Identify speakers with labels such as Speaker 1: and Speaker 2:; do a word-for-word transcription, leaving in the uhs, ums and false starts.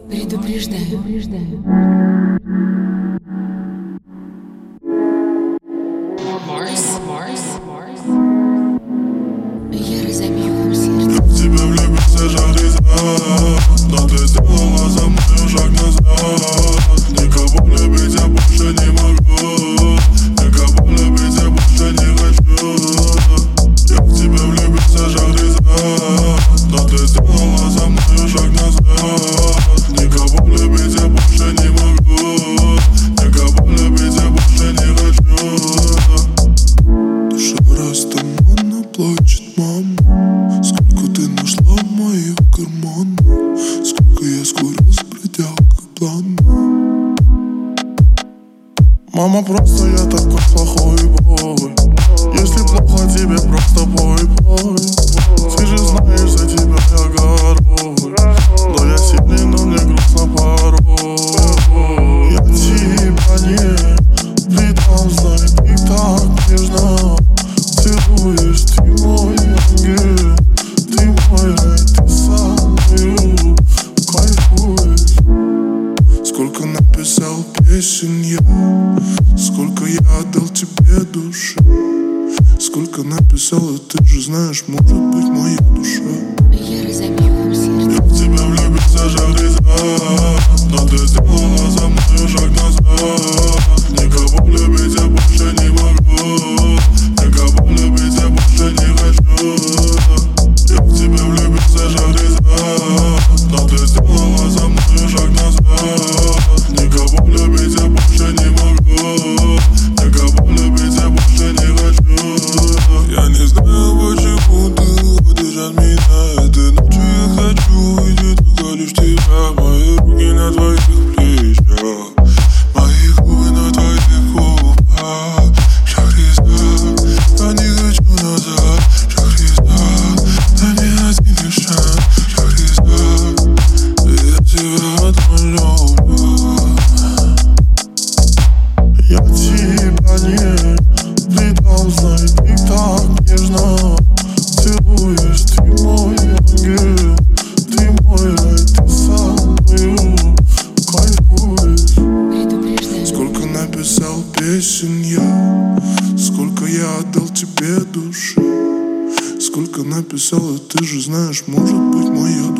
Speaker 1: Предупреждаю. Марс, Марс, Марс. Я разобью вам сердце.
Speaker 2: Я в тебя влюбился, жариза, но ты сделала за мной шаг назад. Никого любить я больше не могу, никого любить я больше не хочу. Я в тебя влюбился, жариза, но ты сделала за мной шаг назад. Никого любить я больше не могу, никого любить я больше не хочу. Душа растамана, плачет мама. Сколько ты нашла в моих карманах, сколько я скурил с бродягой плана. Мама, просто я такой плохой бой. Если плохо тебе, просто бой, бой. Ты же знаешь, за тебя я горой. Но я сильный, но мне грустно порой. Я тебя не предам, знай, ты так нежно целуешь, ты мой ангел, ты мой рай, ты со мною кайфуешь. Сколько написал песен я, сколько я отдал тебе души, сколько написал, и ты же знаешь, может быть, моя душа.
Speaker 1: Я разобью вам сердце.
Speaker 2: Я в тебя влюбился, жариза, но ты сделала за мной шаг назад. Никого любить я больше не могу, никого любить я больше не хочу. Я в тебя влюбился, жариза, но ты сделала за мной шаг назад. Никого любить я больше не могу, никого любить я больше не хочу. Я не знаю, почему ты уходишь от меня. Этой ночью я хочу увидеть только лишь тебя. Мои руки на твоих плечах, мои губы на твоих губах. Шахриза, я не хочу назад. Шахриза, дай мне один лишь шанс. Шахриза, я тебя отмолю. Я тебя не предам, знай, ты так нежно целуешь, ты мой ангел, ты мой рай, ты со мною кайфуешь.
Speaker 1: Предупреждаю.
Speaker 2: Сколько написал песен я, сколько я отдал тебе души, сколько написал, и ты же знаешь, может быть, моя